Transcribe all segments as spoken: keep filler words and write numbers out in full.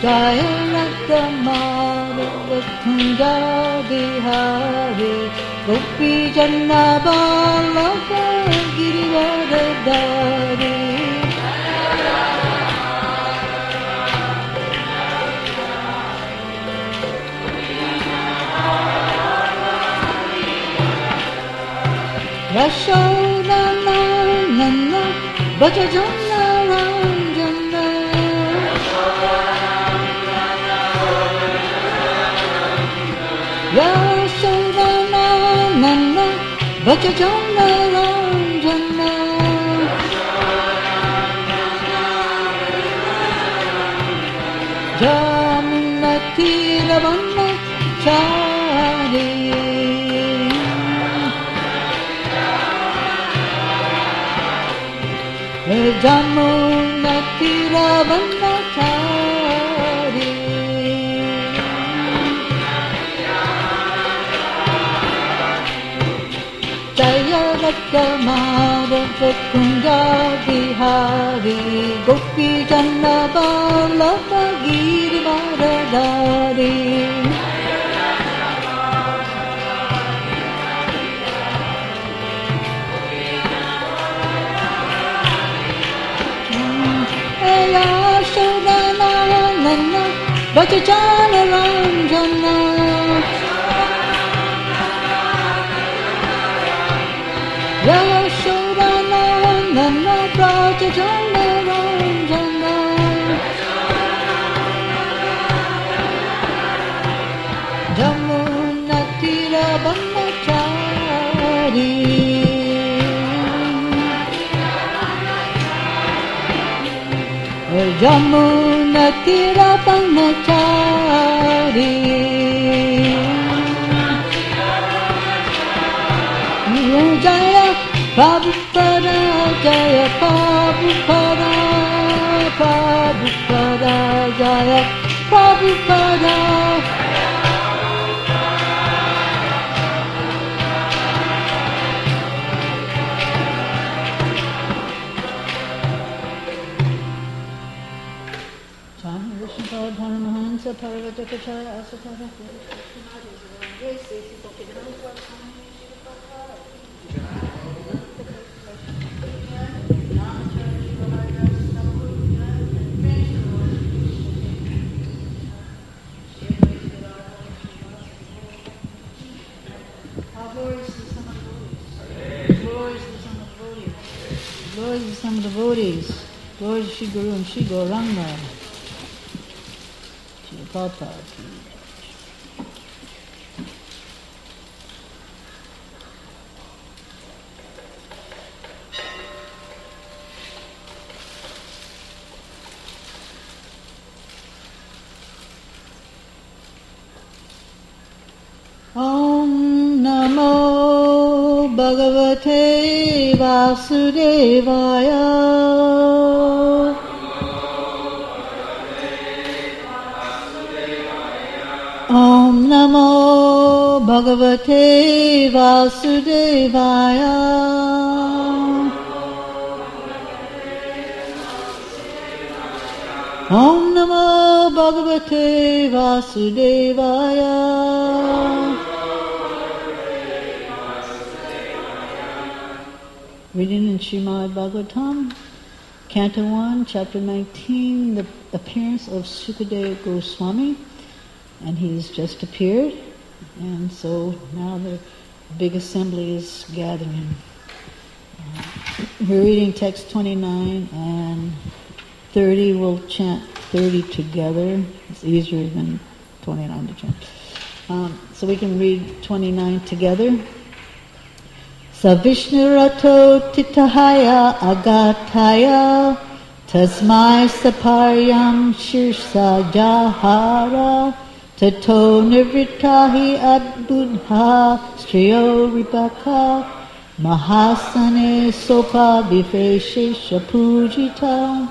Jaya Radha Madhava Kunja Bihari Gopi Janna Vallabha Girivardhari Yashoda Nana Bhajana Ranjana Yashoda Nana Bhajana Ranjana Jamuna Tiravana Chari Jamuna Tiravannachari Jaya Radha Madhava Kunja Bihari Gopi Janna Vallabha Girivardhari Yashoda Nana Bhajana Ranjana Yashoda Nana Bhajana Ranjana Jamuna Tiravannachari Jamuna Tiravannachari Jaya Prabhupada Jaya Prabhupada Prabhupada Jaya Prabhupada Dharmahansa Parvatakachaya Asatara Glories to some of the devotees. Glories to some of the devotees. Glories to some of the devotees. Glories to Shri Guru and Shri Gauranga. Papa. Om Namo Bhagavate Vasudevaya Om Namo Bhagavate Vasudevaya Om Namo Bhagavate Vasudevaya Reading in Srimad Bhagavatam, Canto one, Chapter nineteen, the appearance of Sukadeva Goswami. And he's just appeared, and so now the big assembly is gathering. Uh, we're reading text twenty-nine and thirty. We'll chant thirty together. It's easier than twenty-nine to chant. Um, so we can read twenty-nine together. Sa Vishnu Rato Titahaya Agataya Tasmai Saparyam Shirsa Jahara Tato Nirvitahi Adbudha Striyo Ripaka Mahasane Sopa Vifeshesha Pujita.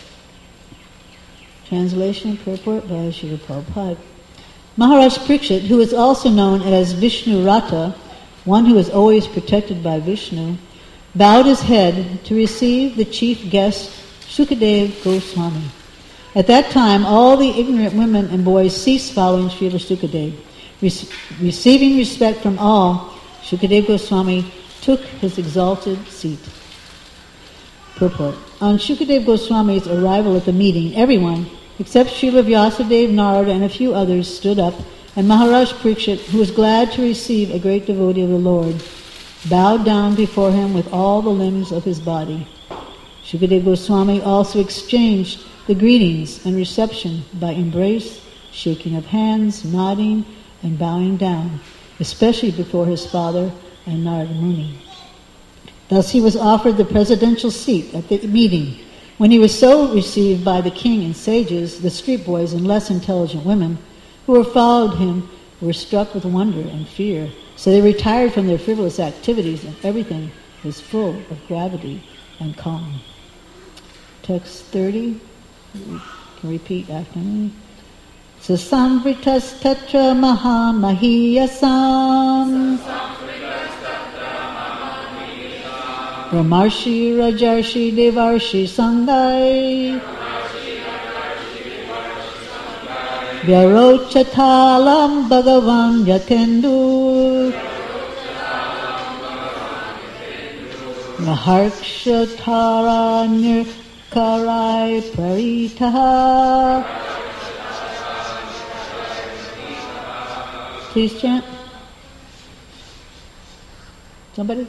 Translation and purport by Srila Prabhupada. Maharaj Parikshit, who is also known as Vishnu Rata, one who is always protected by Vishnu, bowed his head to receive the chief guest, Sukadeva Goswami. At that time, all the ignorant women and boys ceased following Srila Sukadeva. Re- receiving respect from all, Sukadeva Goswami took his exalted seat. Purport. On Sukadeva Goswami's arrival at the meeting, everyone, except Srila Vyasadeva, Narada, and a few others, stood up, and Maharaj Parikshit, who was glad to receive a great devotee of the Lord, bowed down before him with all the limbs of his body. Sukadeva Goswami also exchanged the greetings and reception by embrace, shaking of hands, nodding, and bowing down, especially before his father and Narada Muni. Thus he was offered the presidential seat at the meeting. When he was so received by the king and sages, the street boys and less intelligent women who were followed him were struck with wonder and fear. So they retired from their frivolous activities, and everything was full of gravity and calm. Text thirty. You can repeat after me. Sasamvritas tatra maha mahiyasam Ramarshi Rajarshi Devarshi Sangai Vyarocatalam Bhagavan Yatendu Maharkshatara Nirkarai Paritaha. Please chant. Somebody?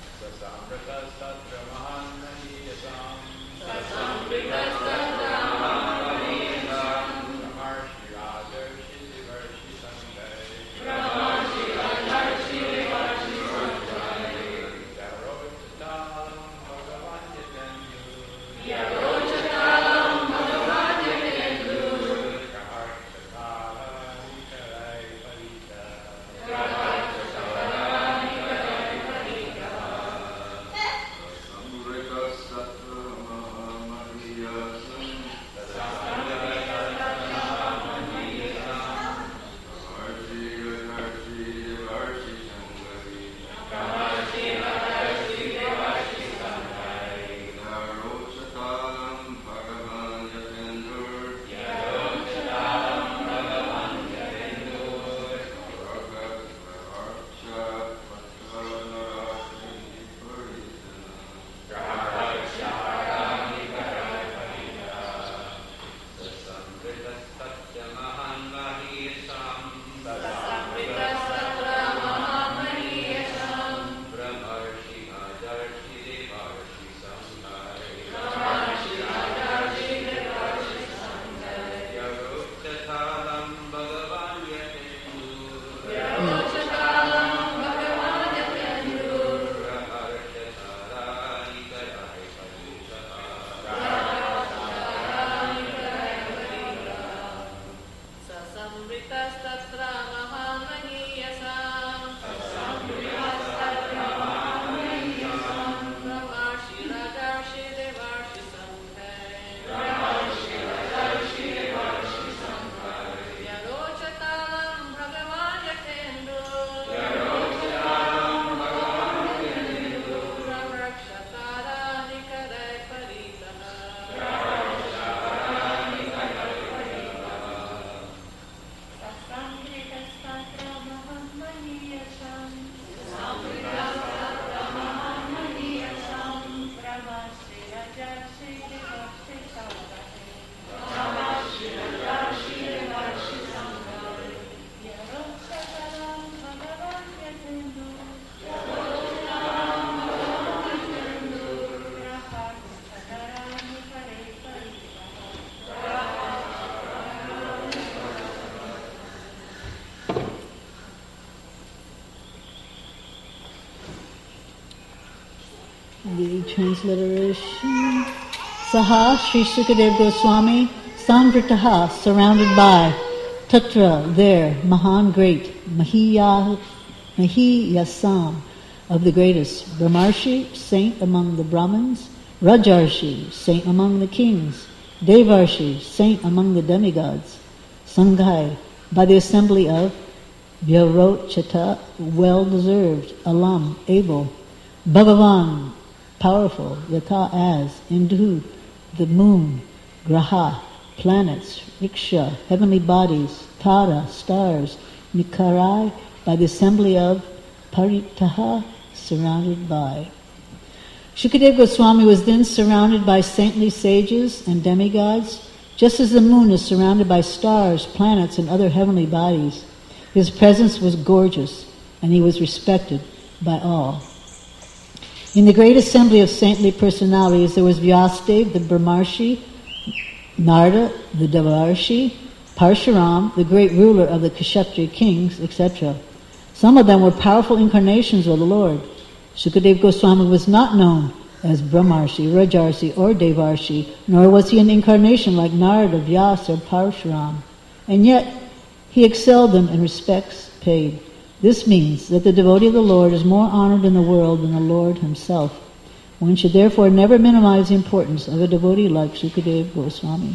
The transliteration. Saha Sri Sukadeva Goswami Samvritaha, surrounded by, Tatra, there, Mahan, great, Mahiya, Mahiyasam, of the greatest, Brahmarshi, saint among the Brahmins, Rajarshi, saint among the kings, Devarshi, saint among the demigods, Sanghai, by the assembly of, Vyarocchata, well-deserved, Alam, able, Bhagavan, powerful, Yatha, as, Indu, the moon, Graha, planets, riksha, heavenly bodies, tara, stars, nikarai, by the assembly of paritaha, surrounded by. Shukadeva Goswami was then surrounded by saintly sages and demigods, just as the moon is surrounded by stars, planets, and other heavenly bodies. His presence was gorgeous, and he was respected by all. In the great assembly of saintly personalities, there was Vyasadeva, the Brahmarshi, Narada, the Devarshi, Parshuram, the great ruler of the Kshatriya kings, et cetera. Some of them were powerful incarnations of the Lord. Shukadeva Goswami was not known as Brahmarshi, Rajarshi, or Devarshi, nor was he an incarnation like Narada, Vyasa, or Parshuram. And yet, he excelled them in respects paid. This means that the devotee of the Lord is more honored in the world than the Lord himself. One should therefore never minimize the importance of a devotee like Shukadeva Goswami.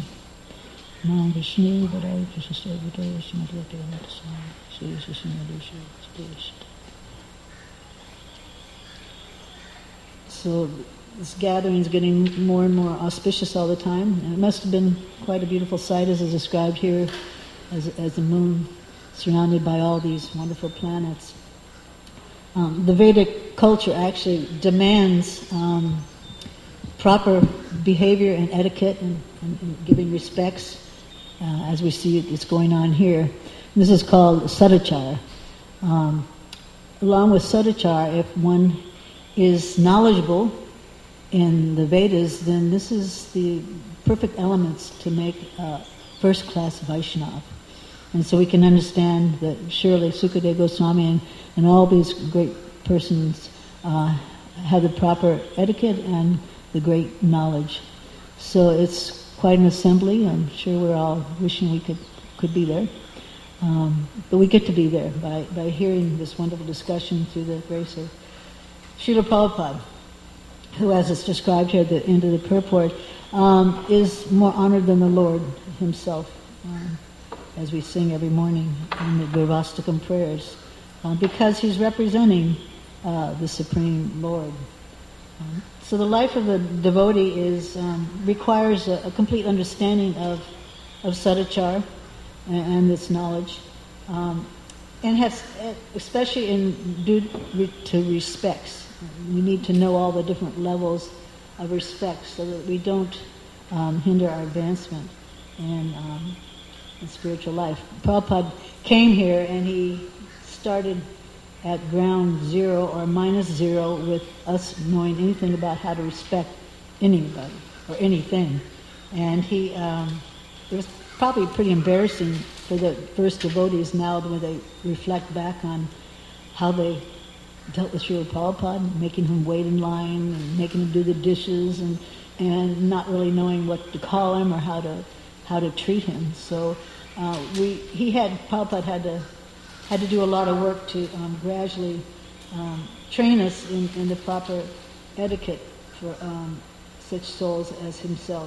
So this gathering is getting more and more auspicious all the time. And it must have been quite a beautiful sight as is described here, as, as the moon surrounded by all these wonderful planets. Um, the Vedic culture actually demands um, proper behavior and etiquette and, and, and giving respects, uh, as we see it, it's going on here. And this is called sadachara. Um, along with sadachara, if one is knowledgeable in the Vedas, then this is the perfect elements to make a first-class Vaishnava. And so we can understand that surely Sukadeva Goswami and, and all these great persons uh, have the proper etiquette and the great knowledge. So it's quite an assembly. I'm sure we're all wishing we could, could be there. Um, but we get to be there by, by hearing this wonderful discussion through the grace of Srila Prabhupada, who, as it's described here at the end of the purport, um, is more honored than the Lord himself. Um, as we sing every morning in the Gurvastakam prayers, uh, because he's representing uh, the Supreme Lord. Um, so the life of the devotee is um, requires a, a complete understanding of of sadachar and, and its knowledge, um, and has, especially in due to respects. We need to know all the different levels of respect so that we don't um, hinder our advancement and um, in spiritual life. Prabhupada came here and he started at ground zero or minus zero with us knowing anything about how to respect anybody or anything. And he, um, it was probably pretty embarrassing for the first devotees now when they reflect back on how they dealt with Srila Prabhupada, making him wait in line and making him do the dishes and, and not really knowing what to call him or how to how to treat him. So uh, we he had Prabhupada had to had to do a lot of work to um, gradually um, train us in, in the proper etiquette for um, such souls as himself,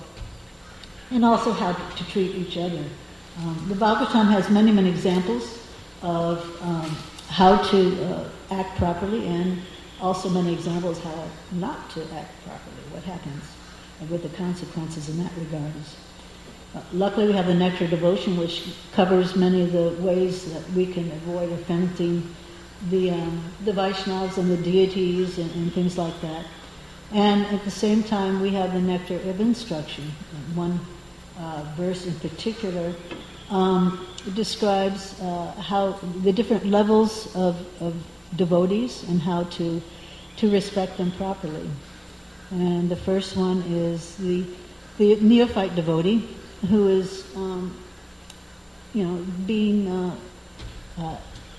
and also how to treat each other. Um, the Bhagavatam has many many examples of um, how to uh, act properly, and also many examples how not to act properly. What happens with the consequences in that regard. Uh, luckily we have the Nectar Devotion, which covers many of the ways that we can avoid offending the, um, the Vaishnavas and the deities and, and things like that. And at the same time we have the Nectar of Instruction. One uh, verse in particular um, describes uh, how the different levels of, of devotees and how to, to respect them properly. And the first one is the, the neophyte devotee, who is, um, you know, being uh, uh,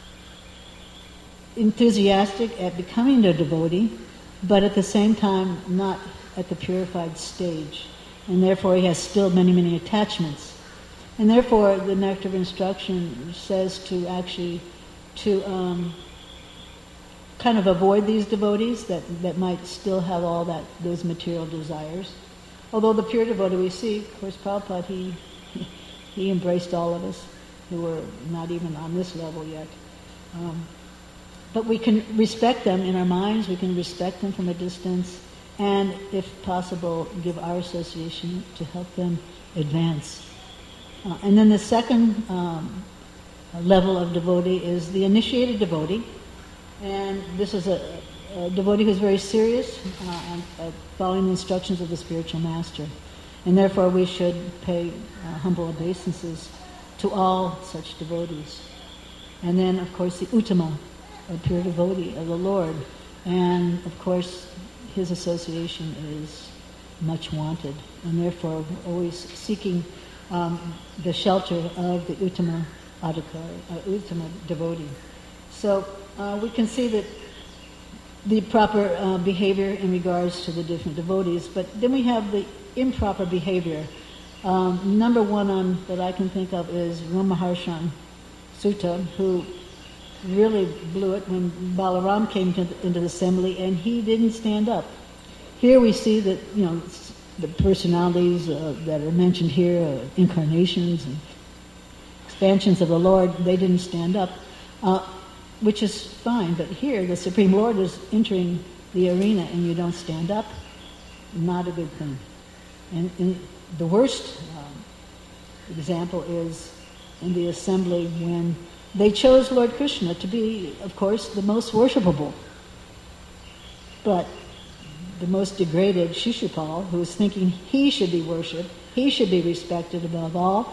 enthusiastic at becoming a devotee, but at the same time not at the purified stage. And therefore he has still many, many attachments. And therefore the Nectar of Instruction says to actually, to um, kind of avoid these devotees that, that might still have all that those material desires. Although the pure devotee we see, of course, Prabhupada, he, he embraced all of us who were not even on this level yet. Um, but we can respect them in our minds, we can respect them from a distance, and if possible, give our association to help them advance Uh, and then the second um, level of devotee is the initiated devotee. And this is a, a devotee who's very serious uh, and uh, following the instructions of the spiritual master. And therefore we should pay uh, humble obeisances to all such devotees. And then, of course, the Uttama, a pure devotee of the Lord. And, of course, his association is much wanted. And therefore, we're always seeking um, the shelter of the Uttama Adhikari, uh, Uttama devotee. So uh, we can see that the proper uh, behavior in regards to the different devotees, but then we have the improper behavior. Um, number one on that I can think of is Ramaharshan Sutta, who really blew it when Balaram came to the, into the assembly, and he didn't stand up. Here we see that, you know, the personalities uh, that are mentioned here, uh, incarnations and expansions of the Lord, they didn't stand up, uh, which is fine. But here, the Supreme Lord is entering the arena, and you don't stand up. Not a good thing. And, and the worst um, example is in the assembly when they chose Lord Krishna to be, of course, the most worshipable. But the most degraded Shishupal, who was thinking he should be worshipped, he should be respected above all,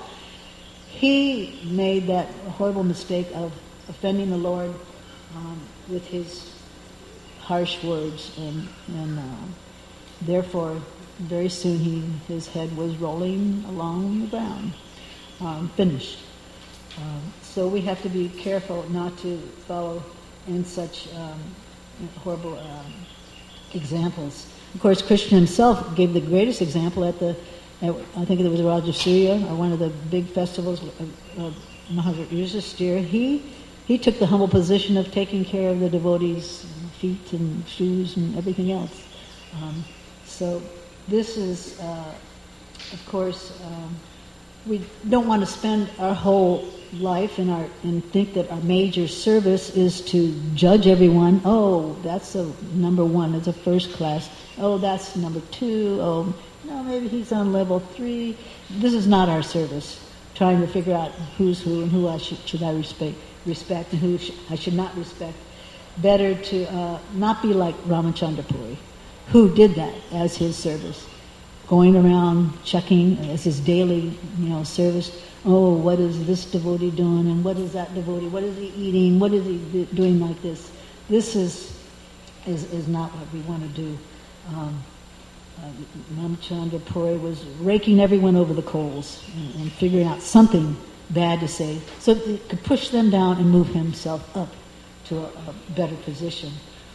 he made that horrible mistake of offending the Lord um, with his harsh words, and, and uh, therefore very soon he his head was rolling along the ground, um, finished. Um, so we have to be careful not to follow in such um, horrible um, examples. Of course, Krishna himself gave the greatest example at the, at, I think it was Rajasuya, or one of the big festivals of, of Maharaj Yudhisthira. He he took the humble position of taking care of the devotees' feet and shoes and everything else. Um, so this is, uh, of course, um, we don't want to spend our whole life in our and think that our major service is to judge everyone. Oh, that's a number one, it's a first class. Oh, that's number two. Oh, no, maybe he's on level three. This is not our service, trying to figure out who's who and who I should, should I respect, respect and who sh- I should not respect. Better to uh, not be like Ramachandra Puri, who did that as his service, going around checking as his daily, you know, service. Oh, what is this devotee doing, and what is that devotee? What is he eating? What is he do- doing like this? This is is is not what we want to do. Um, uh, Ramachandra Puri was raking everyone over the coals and, and figuring out something bad to say, so that he could push them down and move himself up to a, a better position.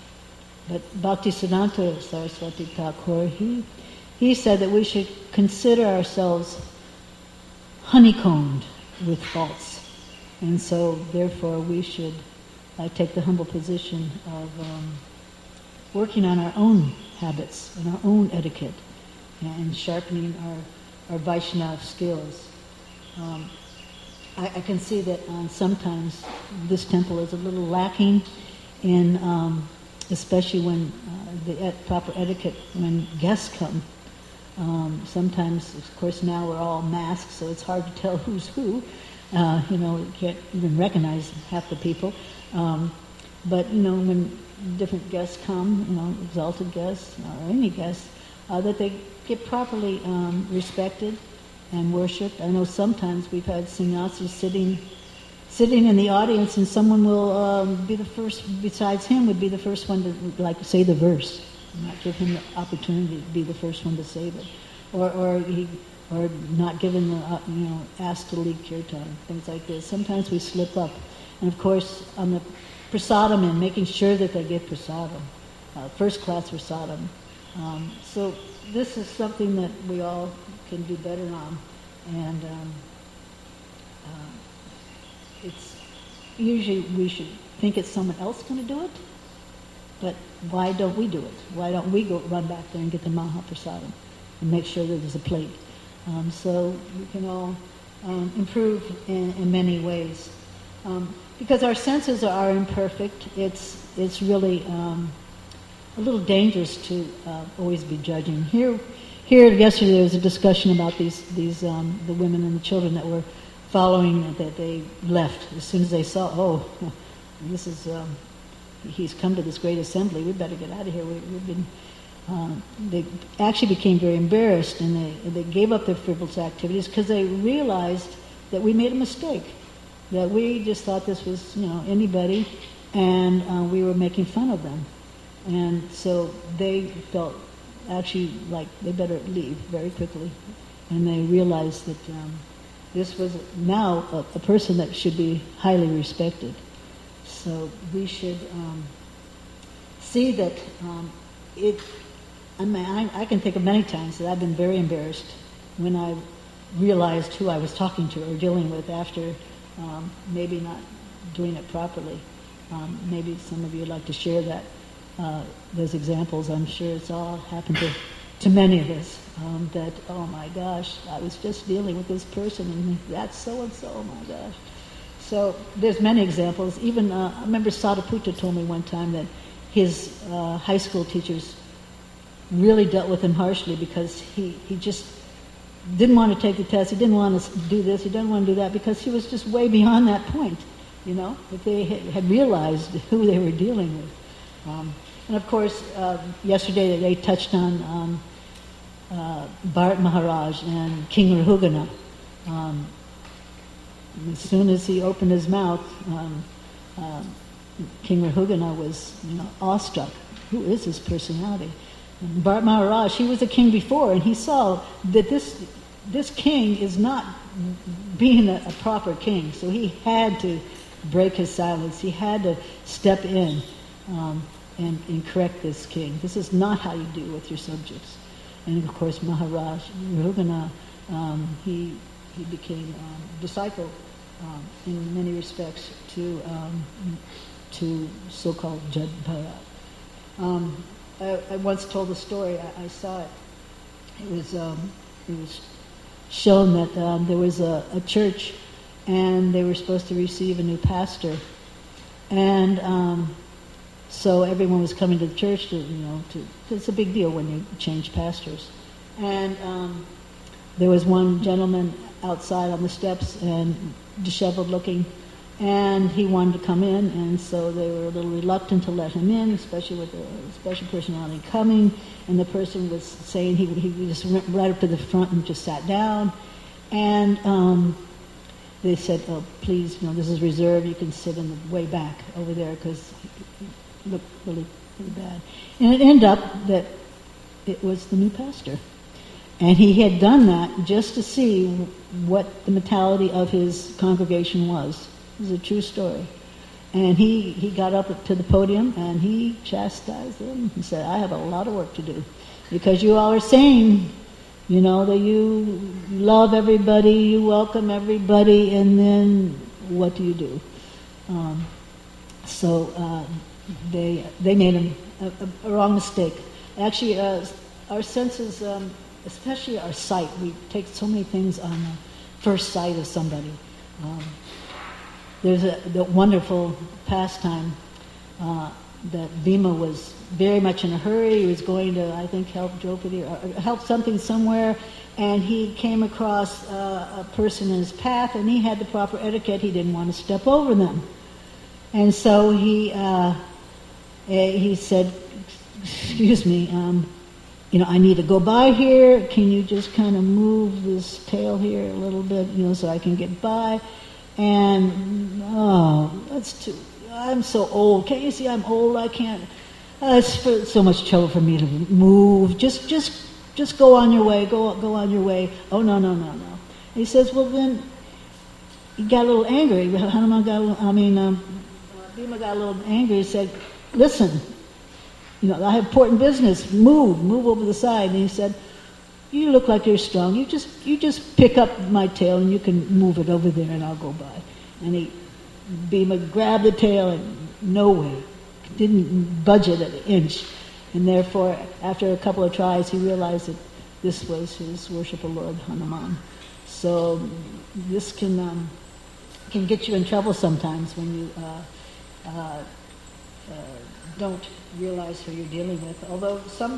But Bhaktisiddhanta Saraswati Thakur, he he said that we should consider ourselves honeycombed with faults, and so therefore we should uh, take the humble position of um, working on our own habits and our own etiquette and sharpening our, our Vaishnava skills. Um, I, I can see that uh, sometimes this temple is a little lacking in, um, especially when uh, the et- proper etiquette when guests come. Um, sometimes, of course, now we're all masked, so it's hard to tell who's who. Uh, you know, you can't even recognize half the people. Um, but, you know, when different guests come, you know, exalted guests, or any guests, uh, that they get properly um, respected and worshipped. I know sometimes we've had sannyasis sitting sitting in the audience, and someone will um, be the first, besides him, would be the first one to, like, say the verse. Not give him the opportunity to be the first one to save it, or or he, or not given the uh, you know asked to lead kirtan, things like this. Sometimes we slip up, and of course on the prasadam and making sure that they get prasadam, uh, first class prasadam. Um, so this is something that we all can do better on, and um, uh, it's usually we should think it's someone else going to do it. But why don't we do it? Why don't we go run back there and get the Mahaprasadam and make sure that there's a plate? Um, so we can all um, improve in, in many ways. Um, because our senses are imperfect, it's it's really um, a little dangerous to uh, always be judging. Here, here yesterday there was a discussion about these these um, the women and the children that were following, that they left as soon as they saw, oh, this is um, he's come to this great assembly. We better get out of here. We, we've been. Uh, they actually became very embarrassed, and they they gave up their frivolous activities because they realized that we made a mistake, that we just thought this was, you know, anybody, and uh, we were making fun of them, and so they felt actually like they better leave very quickly, and they realized that um, this was now a, a person that should be highly respected. So we should um, see that um, it. I mean, I, I can think of many times that I've been very embarrassed when I realized who I was talking to or dealing with after um, maybe not doing it properly. Um, maybe some of you would like to share that. Uh, those examples. I'm sure it's all happened to, to many of us, um, that, oh my gosh, I was just dealing with this person and that's so-and-so, oh my gosh. So there's many examples. Even, uh, I remember Sadhaputta told me one time that his uh, high school teachers really dealt with him harshly because he, he just didn't want to take the test, he didn't want to do this, he didn't want to do that, because he was just way beyond that point, you know, that they had realized who they were dealing with. Um, And of course, uh, yesterday they touched on um, uh, Bharat Maharaj and King Rahugana. Um, as soon as he opened his mouth, um, uh, King Rahugana was, you know, awestruck. Who is this personality? And Bharat Maharaj, he was a king before, and he saw that this this king is not being a, a proper king. So he had to break his silence. He had to step in. Um, And, and correct this king. This is not how you deal with your subjects. And of course, Maharaj Rahugana, um, he he became um, disciple um, in many respects to um, to so-called Jad Bharat. Um, I, I once told a story. I, I saw it. It was um, it was shown that um, there was a, a church, and they were supposed to receive a new pastor, and um, so everyone was coming to the church to, you know, to, it's a big deal when you change pastors. And um, there was one gentleman outside on the steps and disheveled looking, and he wanted to come in, and so they were a little reluctant to let him in, especially with a special personality coming, and the person was saying he, he just went right up to the front and just sat down, and um, they said, oh, please, you know, this is reserved, you can sit in the way back over there, because looked really, really bad. And it ended up that it was the new pastor. And he had done that just to see what the mentality of his congregation was. It was a true story. And he, he got up to the podium and he chastised them. He said, I have a lot of work to do. Because you all are saying, you know, that you love everybody, you welcome everybody, and then what do you do? Um, so... Uh, They they made a, a, a wrong mistake. Actually, uh, our senses, um, especially our sight, we take so many things on the first sight of somebody. Um, there's a the wonderful pastime uh, that Bhima was very much in a hurry. He was going to, I think, help Draupadi or help something somewhere, and he came across uh, a person in his path, and he had the proper etiquette. He didn't want to step over them, and so he. Uh, He said, excuse me, um, you know, I need to go by here. Can you just kind of move this tail here a little bit, you know, so I can get by? And, oh, that's too, I'm so old. Can't you see I'm old? I can't, uh, it's for, so much trouble for me to move. Just, just, just go on your way. Go, go on your way. Oh, no, no, no, no. And he says, well, then, he got a little angry. Hanuman got a little, I mean, um, Bhima got a little angry. He said, listen, you know, I have important business. Move, move over the side. And he said, you look like you're strong. You just, you just pick up my tail and you can move it over there and I'll go by. And he, Bhima grabbed the tail and no way, didn't budge it an inch. And therefore, after a couple of tries, he realized that this was his worshipful Lord Hanuman. So this can um, can get you in trouble sometimes when you uh, uh, Uh, don't realize who you're dealing with. Although some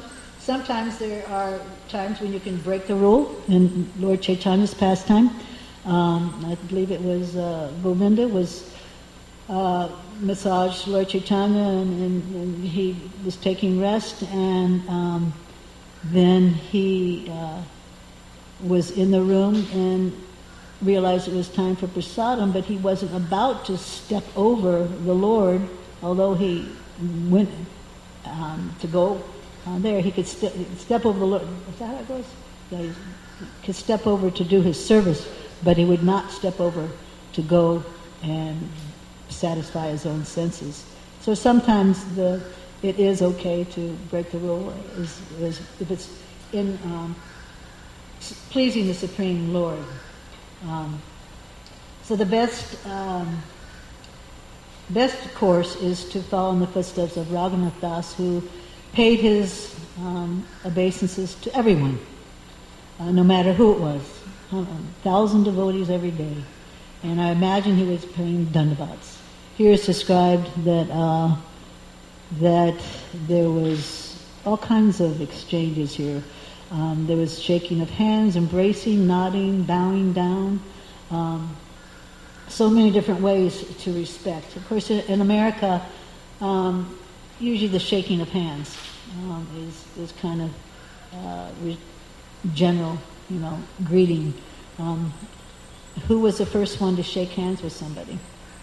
sometimes there are times when you can break the rule. In Lord Chaitanya's pastime, um, I believe it was uh, Govinda was uh, massaged Lord Chaitanya, and, and, and he was taking rest, and um, then he uh, was in the room and realized it was time for prasadam, but he wasn't about to step over the Lord, although he went um, to go uh, there. He could ste- step over the Lord. Is that how it goes? Yeah, he could step over to do his service, but he would not step over to go and satisfy his own senses. So sometimes the it is okay to break the rule is, is if it's in um, pleasing the Supreme Lord. Um, so the best um, best course is to follow in the footsteps of Raghunath Das, who paid his um, obeisances to everyone, uh, no matter who it was, a thousand devotees every day. And I imagine he was paying dandavats. Here it's described that uh, that there was all kinds of exchanges here. Um, there was shaking of hands, embracing, nodding, bowing down. Um, so many different ways to respect. Of course, in, in America, um, usually the shaking of hands um, is is kind of uh, re- general, you know, greeting. Um, who was the first one to shake hands with somebody?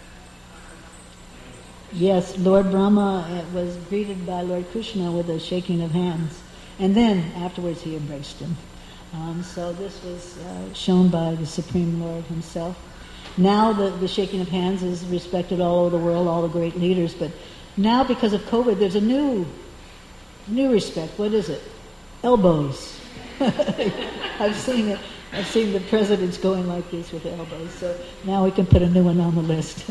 Yes, Lord Brahma was greeted by Lord Krishna with a shaking of hands. And then, afterwards, he embraced him. Um, so this was uh, shown by the Supreme Lord himself. Now the, the shaking of hands is respected all over the world, all the great leaders. But now, because of COVID, there's a new new respect. What is it? Elbows. I've seen it. I've seen the presidents going like this with elbows. So now we can put a new one on the list.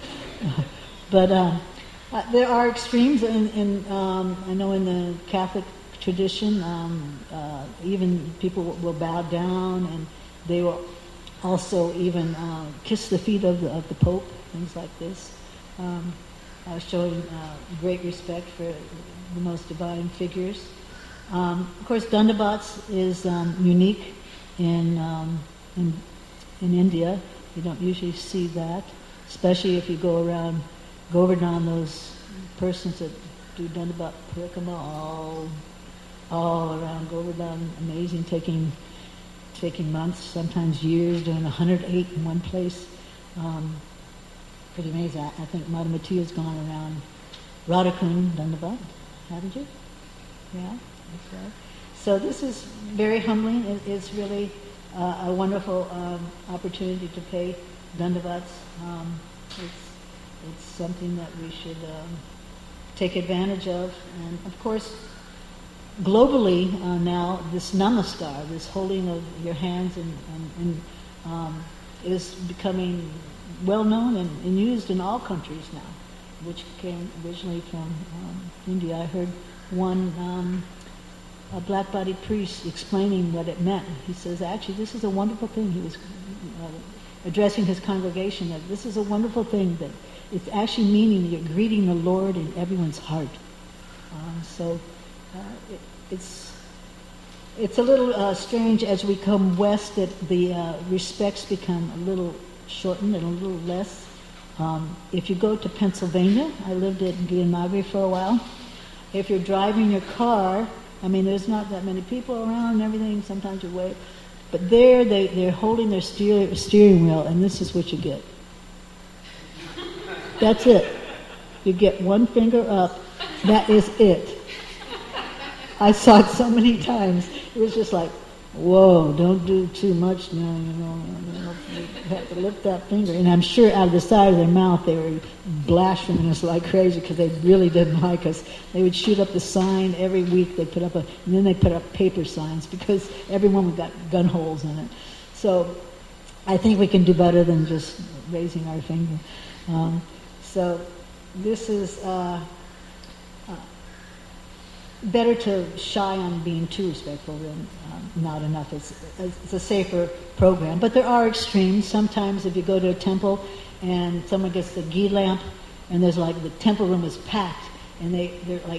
But uh, uh, there are extremes. In, in um, I know in the Catholic tradition, um, uh, even people will bow down, and they will also even uh, kiss the feet of the, of the Pope, things like this, um, uh, showing uh, great respect for the most divine figures. Um, of course, dandavats is um, unique in, um, in in India. You don't usually see that, especially if you go around Govardhan. Those persons that do dandavat parikrama all all around Govardhan, amazing, taking taking months, sometimes years, doing one hundred eight in one place. Um, pretty amazing. I, I think Madhumati has gone around Radhakund Dandavat, haven't you? Yeah, that's right. So this is very humbling. It, it's really uh, a wonderful um, opportunity to pay Dandavats. Um, it's, it's something that we should um, take advantage of. And of course, globally uh, now, this namaskar, this holding of your hands, and, and, and um, is becoming well known and, and used in all countries now, which came originally from um, India. I heard one um, a black-bodied priest explaining what it meant. He says, actually, this is a wonderful thing. He was uh, addressing his congregation that this is a wonderful thing, that it's actually meaning you're greeting the Lord in everyone's heart. Um, so uh, it, it's it's a little uh, strange as we come west that the uh, respects become a little shortened and a little less. Um, if you go to Pennsylvania, I lived in Gianagri for a while. If you're driving your car, I mean, there's not that many people around and everything. Sometimes you wait, but there they they're holding their steer, steering wheel, and this is what you get. That's it. You get one finger up. That is it. I saw it so many times. It was just like, whoa, don't do too much now, you know. You have to lift that finger. And I'm sure out of the side of their mouth they were blaspheming us like crazy because they really didn't like us. They would shoot up the sign every week. They put up a, and then they put up paper signs because everyone got gun holes in it. So I think we can do better than just raising our finger. Um, so this is uh, uh, better to shy on being too respectful than um, not enough. It's, it's a safer program. But there are extremes. Sometimes if you go to a temple and someone gets the ghee lamp and there's like the temple room is packed and they, they're like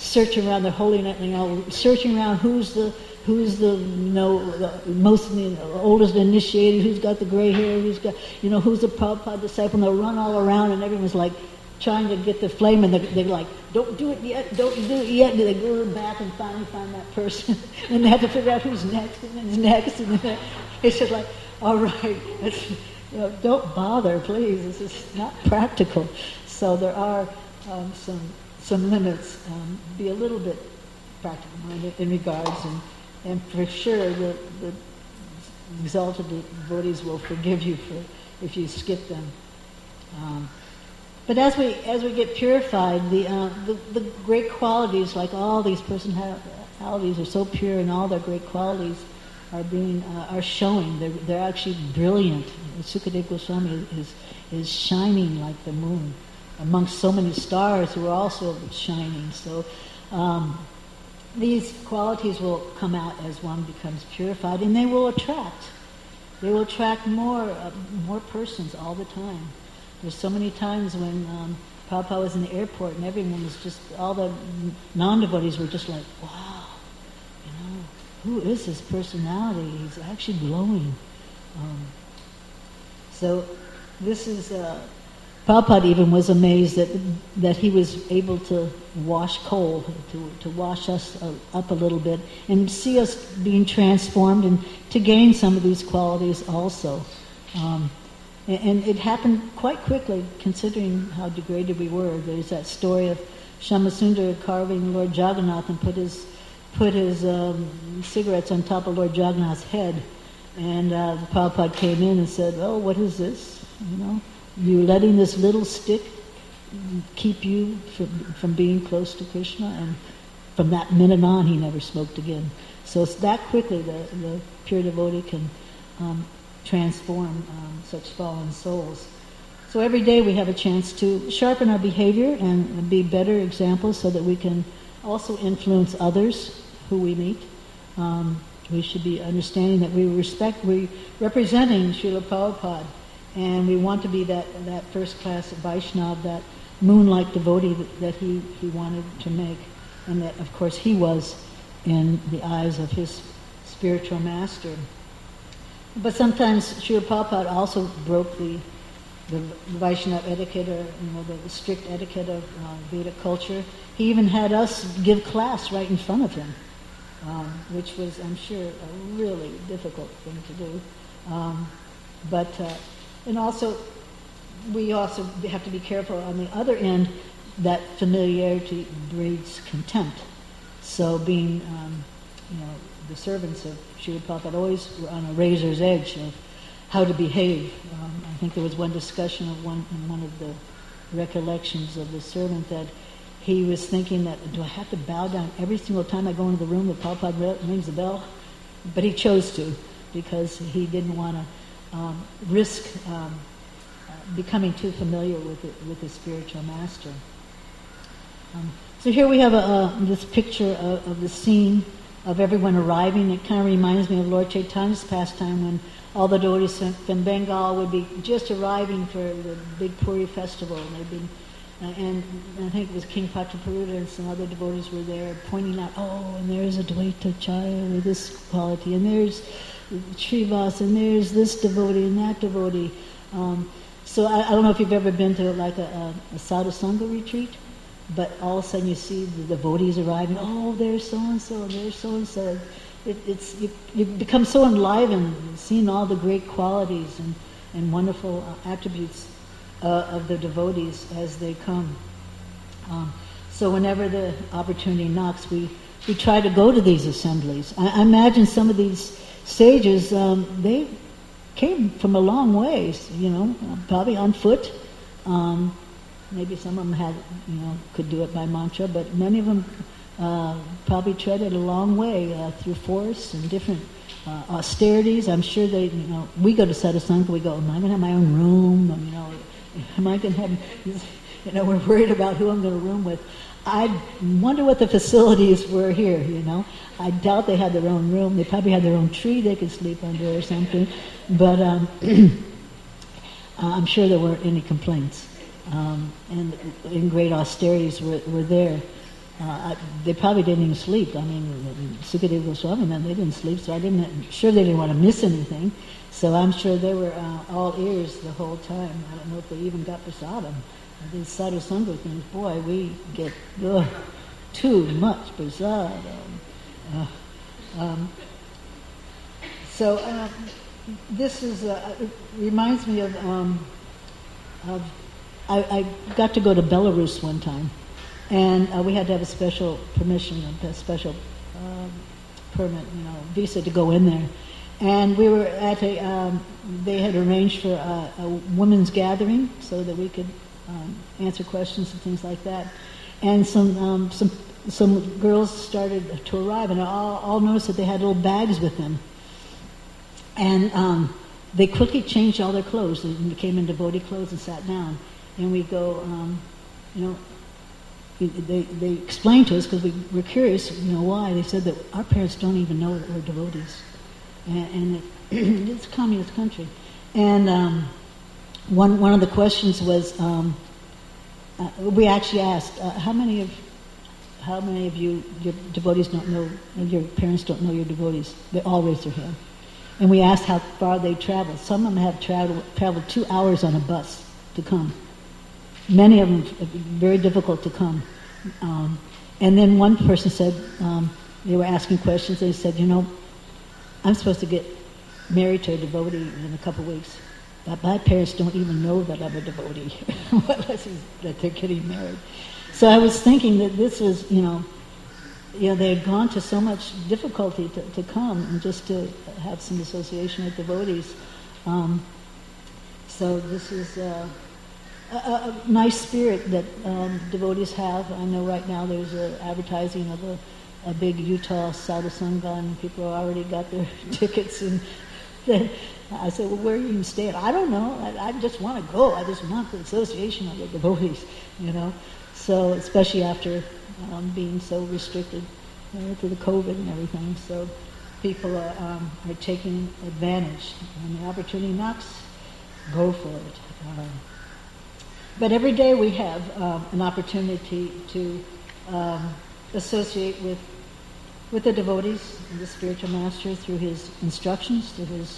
searching around the holy night, you know, searching around who's the who's the you know the most the oldest initiated, who's got the gray hair, who's got you know who's the Prabhupada disciple. And they'll run all around, and everyone's like trying to get the flame, and they're, they're like, "Don't do it yet! Don't do it yet!" And they go back and finally find that person, and they have to figure out who's next and who's next, and then it's just like, "All right, it's, you know, don't bother, please. This is not practical." So there are um, some some limits. Um, be a little bit practical minded in regards, and, and for sure the, the exalted devotees will forgive you for if you skip them. Um, but as we as we get purified, the, uh, the the great qualities, like all these personalities, are so pure, and all their great qualities are being uh, are showing. They're they're actually brilliant. Sukadeva Goswami is is shining like the moon amongst so many stars who are also shining. So um, these qualities will come out as one becomes purified, and they will attract. They will attract more uh, more persons all the time. There's so many times when um, Prabhupada was in the airport, and everyone was just, all the non-devotees were just like, wow, you know, who is this personality? He's actually glowing. Um, so this is, uh, Prabhupada even was amazed that that he was able to wash coal, to, to wash us uh, up a little bit, and see us being transformed, and to gain some of these qualities also. Um, and, and it happened quite quickly, considering how degraded we were. There's that story of Shyamasundar carving Lord Jagannath and put his put his um, cigarettes on top of Lord Jagannath's head, and uh, the Prabhupada came in and said, "Oh, what is this? You know, you letting this little stick keep you from, from being close to Krishna?" And from that minute on, he never smoked again. So it's that quickly the, the pure devotee can um, transform um, such fallen souls. So every day we have a chance to sharpen our behavior and be better examples, so that we can also influence others who we meet. Um, we should be understanding that we respect, we're representing Srila Prabhupada, and we want to be that, that first-class Vaishnava, that moon-like devotee that, that he, he wanted to make, and that, of course, he was in the eyes of his spiritual master. But sometimes Srila Prabhupada also broke the, the Vaishnava etiquette, or you know, the, the strict etiquette of uh, Vedic culture. He even had us give class right in front of him, um, which was, I'm sure, a really difficult thing to do. Um, but uh, And also, we also have to be careful on the other end that familiarity breeds contempt. So being, um, you know, the servants of Srila Prabhupada always were on a razor's edge of how to behave. Um, I think there was one discussion of one in one of the recollections of the servant that he was thinking that, do I have to bow down every single time I go into the room that Prabhupada rings the bell? But he chose to, because he didn't want to Um, risk um, uh, becoming too familiar with it, with his spiritual master. Um, so here we have a, a, this picture of, of the scene of everyone arriving. It kind of reminds me of Lord Chaitanya's pastime, when all the devotees from Bengal would be just arriving for the big Puri festival, and they'd been, uh, and I think it was King Pachapuruta and some other devotees were there pointing out, oh, and there's a Dvaita Chaya with this quality, and there's Srivas, and there's this devotee and that devotee. Um, so I, I don't know if you've ever been to like a, a, a sadhu sangha retreat, but all of a sudden you see the devotees arriving. Oh, there's so and so, there's so and so. It, it's you, you become so enlivened, seeing all the great qualities and and wonderful uh, attributes uh, of the devotees as they come. Um, so whenever the opportunity knocks, we we try to go to these assemblies. I, I imagine some of these sages, um, they came from a long ways, you know, probably on foot. Um, maybe some of them had, you know, could do it by mantra, but many of them uh, probably treaded a long way uh, through forests and different uh, austerities. I'm sure they, you know, we go to Sadhusanga, we go, am I going to have my own room? You know, am I going to have, you know, we're worried about who I'm going to room with. I wonder what the facilities were here, you know. I doubt they had their own room. They probably had their own tree they could sleep under or something. But um, I'm sure there weren't any complaints. Um, and, and great austerities were, were there. uh, I, they probably didn't even sleep. I mean, Sukadeva Goswami, then they didn't sleep, so I didn't, I'm sure they didn't want to miss anything. So I'm sure they were uh, all ears the whole time. I don't know if they even got prasadam. These sadhu sangha things, boy, we get ugh, too much prasadam. Uh, um, so uh, this is uh, it reminds me of um, of I, I got to go to Belarus one time, and uh, we had to have a special permission, a special um, permit, you know, visa to go in there. And we were at a, um, they had arranged for a, a women's gathering so that we could um, answer questions and things like that. And some um, some some girls started to arrive, and I all, all noticed that they had little bags with them. And um, they quickly changed all their clothes and became in devotee clothes and sat down. And we go, um, you know, they they explained to us, because we were curious, you know, why. They said that our parents don't even know that we're devotees. And, and it, it's a communist country. And um, one one of the questions was, um, uh, we actually asked, uh, how many of how many of you, your devotees don't know, your parents don't know you're devotees? They all raised their hand. And we asked how far they traveled. Some of them have traveled, traveled two hours on a bus to come. Many of them very difficult to come. Um, and then one person said, um, they were asking questions, they said, you know, I'm supposed to get married to a devotee in a couple of weeks, but my parents don't even know that I'm a devotee, unless that they're getting married. So I was thinking that this was, you know, you know, they had gone to so much difficulty to, to come and just to have some association with devotees. Um, so this is uh, a, a nice spirit that um, devotees have. I know right now there's an advertising of a a big Utah Sadhu Sangha, and people have already got their tickets. And then I said, well, where are you going to stay at? I don't know. I, I just want to go. I just want the association of the devotees, you know. So, especially after um, being so restricted you know, to the COVID and everything. So people are, um, are taking advantage. When the opportunity knocks, go for it. Uh, but every day we have um, an opportunity to um, associate with with the devotees and the spiritual master through his instructions, through his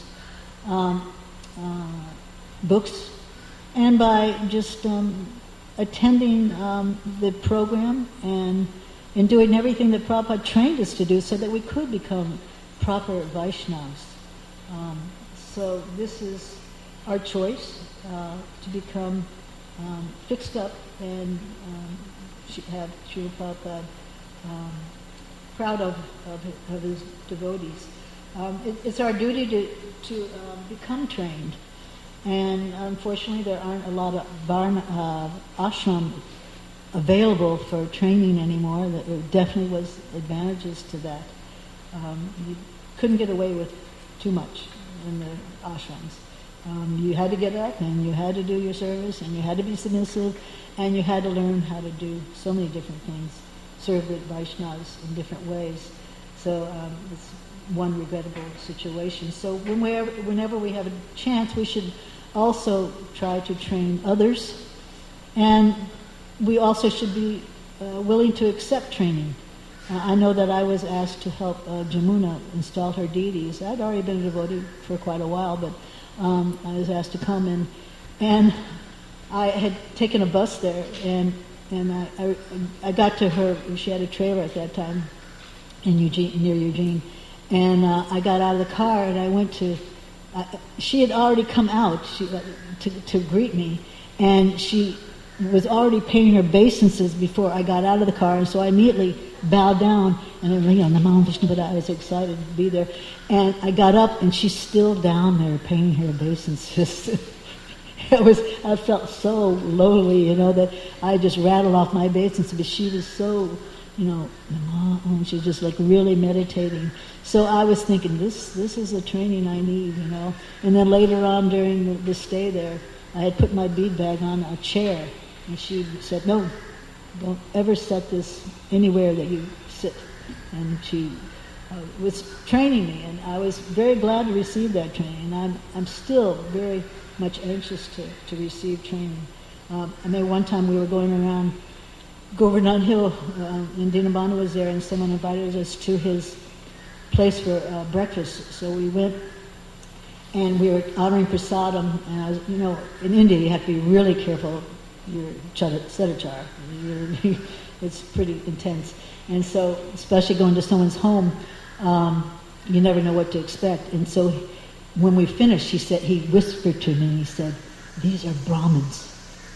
um, uh, books, and by just um, attending um, the program and, and doing everything that Prabhupada trained us to do so that we could become proper Vaishnavas. Um, so this is our choice, uh, to become um, fixed up and um, have Srila Prabhupada um, proud of, of, of his devotees. Um, it, it's our duty to, to um, become trained. And unfortunately there aren't a lot of varna, uh, ashram available for training anymore. There definitely was advantages to that. Um, you couldn't get away with too much in the ashrams. Um, you had to get up and you had to do your service and you had to be submissive and you had to learn how to do so many different things, serve the Vaishnavas in different ways. So um, it's one regrettable situation. So when we, whenever we have a chance, we should also try to train others, and we also should be uh, willing to accept training. Uh, I know that I was asked to help uh, Jamuna install her deities. I'd already been a devotee for quite a while, but um, I was asked to come in, and I had taken a bus there, and and I, I, I got to her. She had a trailer at that time in Eugene, near Eugene, and uh, I got out of the car and I went to. Uh, she had already come out she, uh, to to greet me, and she was already paying her obeisances before I got out of the car, and so I immediately bowed down, and I, you know, Namo Vishnu, but I was excited to be there. And I got up, and she's still down there paying her obeisances. It was, I felt so lowly, you know, that I just rattled off my obeisances, but she was so, you know, Namo, she was just like really meditating. So I was thinking, this this is the training I need, you know. And then later on during the, the stay there, I had put my bead bag on a chair, and she said, no, don't ever set this anywhere that you sit. And she uh, was training me, and I was very glad to receive that training. And I'm, I'm still very much anxious to, to receive training. Um, I remember one time we were going around Govardhan Hill, uh, and Dinabana was there, and someone invited us to his place for uh, breakfast. So we went, and we were honoring prasadam. And I was, you know, in India you have to be really careful. You're sedachar. You're, it's pretty intense, and so especially going to someone's home, um, you never know what to expect. And so when we finished, he said, he whispered to me, and he said, "These are Brahmins.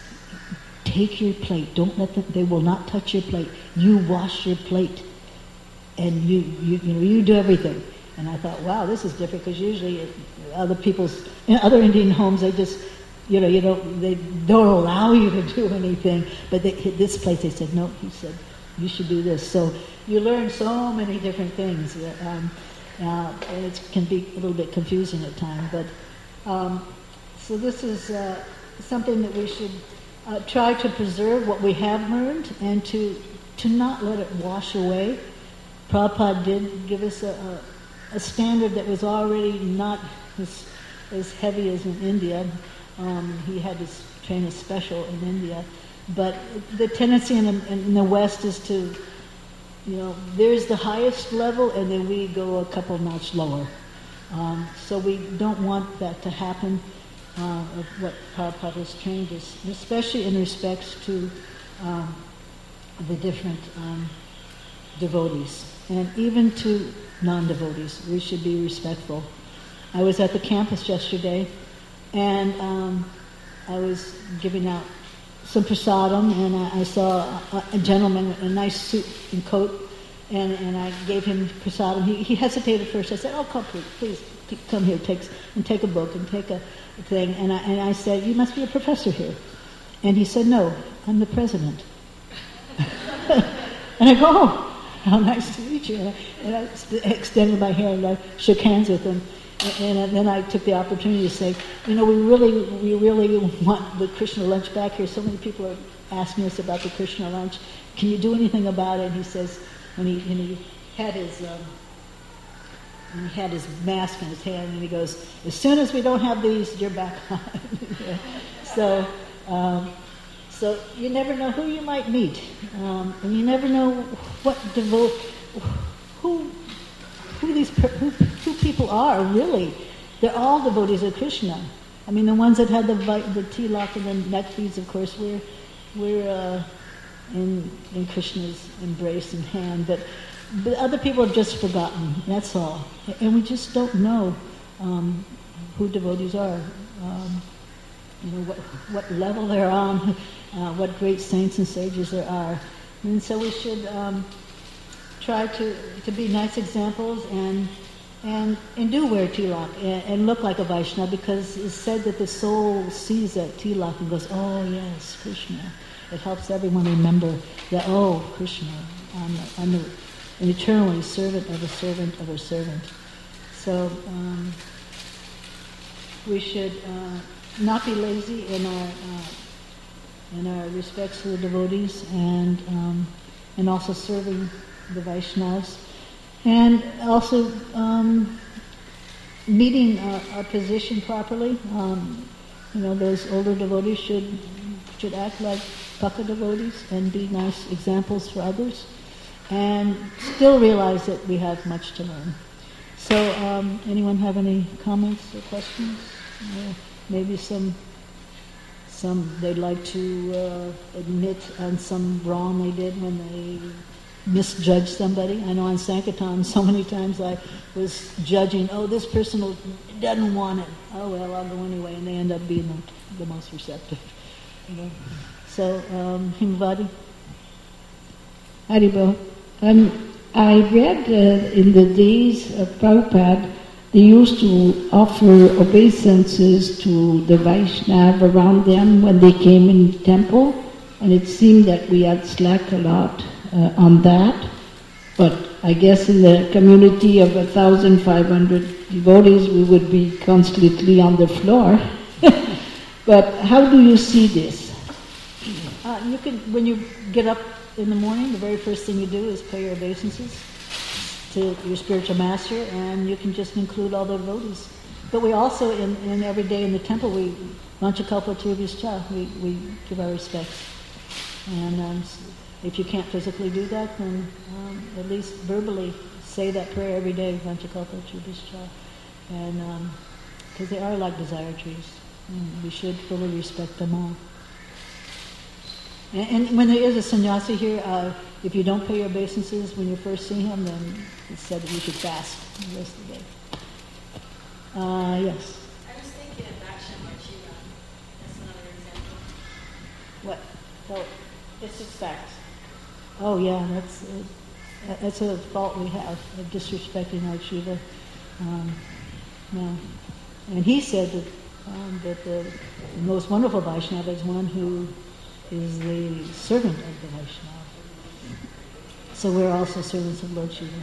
Take your plate. Don't let them. They will not touch your plate. You wash your plate, and you you you know you do everything." And I thought, wow, this is different, because usually it, other people's in other Indian homes, they just you know you don't they don't allow you to do anything. But they, this place, they said no. He said, you should do this. So you learn so many different things. Um, uh, and it can be a little bit confusing at times. But um, so this is uh, something that we should. Uh, try to preserve what we have learned, and to to not let it wash away. Prabhupada did give us a, a, a standard that was already not as, as heavy as in India. Um, he had to train us special in India. But the tendency in the, in the West is to, you know, there's the highest level, and then we go a couple notch lower. Um, so we don't want that to happen. Uh, of what Prabhupada has trained us, especially in respects to um, the different um, devotees, and even to non-devotees. We should be respectful. I was at the campus yesterday, and um, I was giving out some prasadam, and I, I saw a, a gentleman in a nice suit and coat, and, and I gave him prasadam. He, he hesitated first. I said, "Oh, come, please, please come here, take, and take a book and take a thing." And I, and I said, "You must be a professor here." And he said, "No, I'm the president." And I go, "Oh, how nice to meet you." And I, and I extended my hand, and I shook hands with him. And, and then I took the opportunity to say, you know, we really, we really want the Krishna lunch back here. So many people are asking us about the Krishna lunch. Can you do anything about it? And he says, when he, when he had his... Um, And he had his mask in his hand, and he goes, "As soon as we don't have these, you're back on." So, um, so you never know who you might meet, um, and you never know what devote, who, who these who, who people are really. They're all devotees of Krishna. I mean, the ones that had the the tilak and the neck beads, of course, we're we're uh, in in Krishna's embrace and hand, but. But other people have just forgotten, that's all. And we just don't know um, who devotees are, um, you know, what, what level they're on, uh, what great saints and sages there are. And so we should um, try to, to be nice examples and and and do wear tilak and, and look like a Vaishnava, because it's said that the soul sees that tilak and goes, "Oh yes, Krishna." It helps everyone remember that, oh, Krishna, I'm the, I'm the an eternally servant of a servant of a servant. So um, we should uh, not be lazy in our uh, in our respects to the devotees, and um, and also serving the Vaishnavas, and also um, meeting our, our position properly. Um, you know, those older devotees should should act like Bhakta devotees and be nice examples for others, and still realize that we have much to learn. So, um, anyone have any comments or questions? Uh, maybe some some they'd like to uh, admit on some wrong they did when they misjudged somebody. I know on Sankirtan so many times I was judging, oh, this person doesn't want it. Oh, well, I'll go anyway, and they end up being the, the most receptive. You know? So, um, Himavati? Haribol. Um, I read uh, in the days of Prabhupada, they used to offer obeisances to the Vaishnava around them when they came in temple, and it seemed that we had slacked a lot uh, on that. But I guess in the community of one thousand five hundred devotees, we would be constantly on the floor. But how do you see this? Uh, you can, when you get up in the morning, the very first thing you do is pay your obeisances to your spiritual master, and you can just include all the devotees. But we also, in, in every day in the temple, we Vanchakalpa Tirvischa, we we give our respects. And um, if you can't physically do that, then um, at least verbally say that prayer every day, Vanchakalpa Chubhishcha. And because they are like desire trees, and we should fully respect them all. And, and when there is a sannyasi here, uh, if you don't pay your obeisances when you first see him, then it's said that you should fast the rest of the day. Uh, yes? I was thinking of Bhakshama Chiva. That's another example. What? Well, disrespect. Oh yeah, that's uh, that's a fault we have of disrespecting our Shiva. Um, no. And he said that um, that the most wonderful Vaishnava is one who is the servant of the Vaishnava. So we're also servants of Lord Shiva.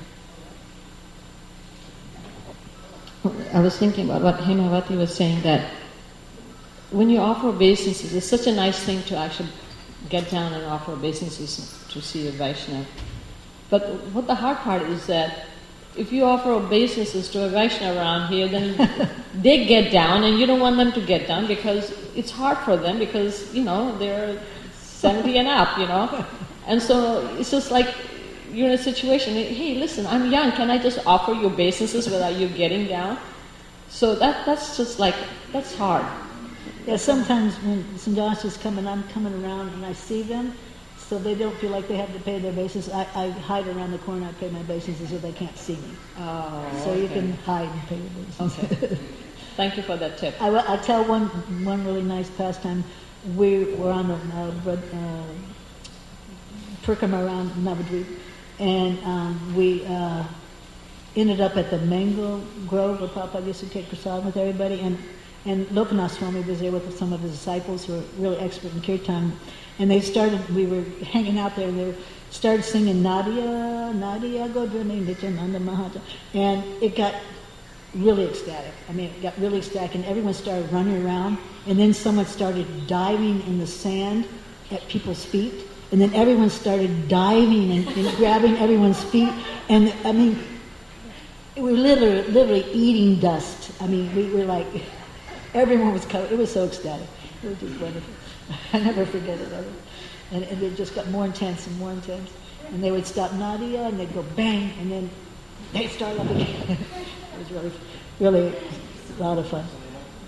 I was thinking about what Hemavati was saying, that when you offer obeisances, it's such a nice thing to actually get down and offer obeisances to see a Vaishnava. But what the hard part is that if you offer obeisances to a Vaishnava around here, then they get down and you don't want them to get down because it's hard for them because, you know, they're seventy and up, you know. And so it's just like you're in a situation, hey, listen, I'm young, can I just offer you obeisances without you getting down? So that that's just like, that's hard. Yeah, sometimes when sannyasis come and I'm coming around and I see them, so they don't feel like they have to pay their obeisances, I, I hide around the corner, I pay my obeisances so they can't see me. Oh, so okay. you can hide and pay your obeisances. Okay. Thank you for that tip. I, I tell one one really nice pastime. We were on a uh, uh, Parikrama around Navadvip, and um, we uh, ended up at the mango grove where Prabhupada used to take prasad with everybody, and and Lokanath Swami was there with some of his disciples who were really expert in kirtan, and they started. We were hanging out there, and they started singing Nadia, Nadia Godrani Nityananda Mahata, and it got really ecstatic. I mean, it got really ecstatic, and everyone started running around, and then someone started diving in the sand at people's feet, and then everyone started diving and, and grabbing everyone's feet, and I mean, we were literally, literally eating dust. I mean, we were like, everyone was covered. It was so ecstatic. It was just wonderful. I never forget it ever. And, and it just got more intense and more intense. And they would stop Nadia, and they'd go bang, and then they'd start up again. It was really, really a lot of fun.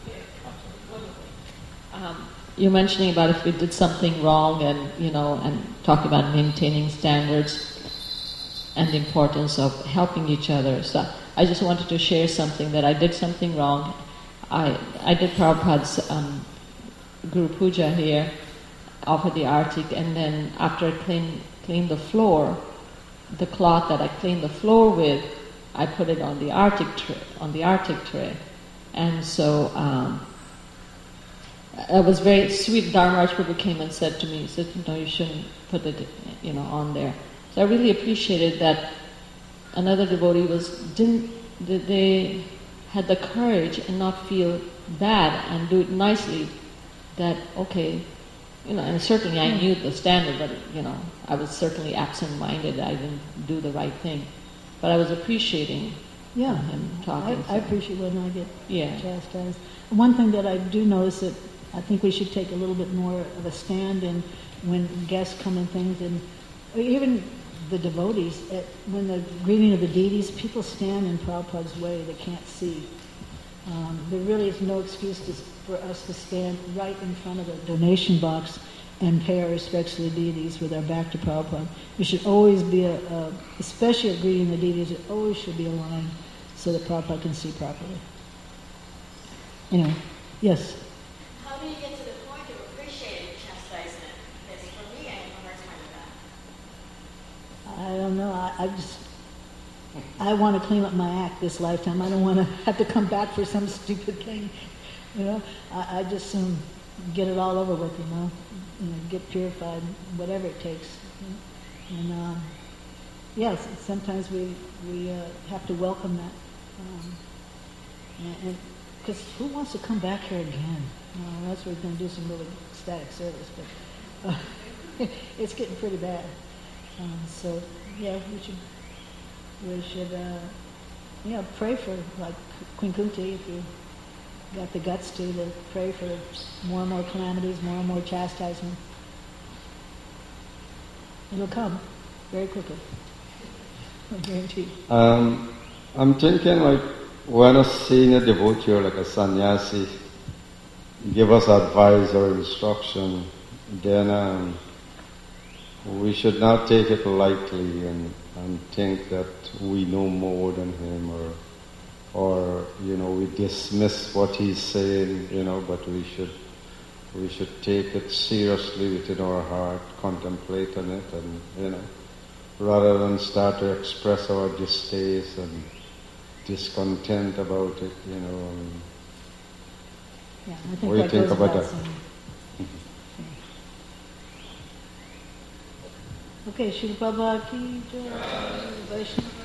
Um, you're mentioning about if we did something wrong, and you know, and talking about maintaining standards and the importance of helping each other. So I just wanted to share something that I did something wrong. I I did Prabhupada's um, Guru Puja here, offered the arti, and then after I cleaned cleaned the floor, the cloth that I cleaned the floor with, I put it on the arctic tray, on the arctic tray, and so um, it was very sweet. Dharmaraj Prabhu came and said to me, he said, "No, you shouldn't put it, you know, on there." So I really appreciated that. Another devotee was didn't they had the courage and not feel bad and do it nicely. That okay, you know, and certainly I knew the standard, but you know, I was certainly absent-minded. I didn't do the right thing. But I was appreciating yeah. him talking. I, I appreciate when I get yeah. chastised. One thing that I do notice that I think we should take a little bit more of a stand in when guests come and things, and even the devotees, at, when the greeting of the deities, people stand in Prabhupada's way, they can't see. Um, there really is no excuse to, for us to stand right in front of the donation box and pay our respects to the deities with our back to Prabhupada. We should always be, a, a, especially at greeting the deities, it always should be aligned so that Prabhupada can see properly. Anyway, yes? How do you get to the point of appreciating chastisement? Because for me, I have a hard time with that. I don't know. I, I just, I want to clean up my act this lifetime. I don't want to have to come back for some stupid thing. You know, I, I just soon get it all over with, you know. You know, get purified, whatever it takes. You know? And um, yes, sometimes we we uh, have to welcome that. Um, and because who wants to come back here again? Uh, that's where we're going to do some really ecstatic service, but uh, it's getting pretty bad. Um, so yeah, we should we should uh, yeah pray for, like Queen Kunti, if you got the guts to, to pray for more and more calamities, more and more chastisement. It'll come very quickly. I guarantee. Um, I'm thinking like when a senior devotee or like a sannyasi give us advice or instruction, then um, we should not take it lightly and, and think that we know more than him, or or you know we dismiss what he's saying, you know, but we should we should take it seriously within our heart, contemplate on it, and you know, rather than start to express our distaste and discontent about it, you know. Um, Yeah, I think what do you that think goes about without that? saying. Okay, Srila Prabhupada ki jai, Vaishnava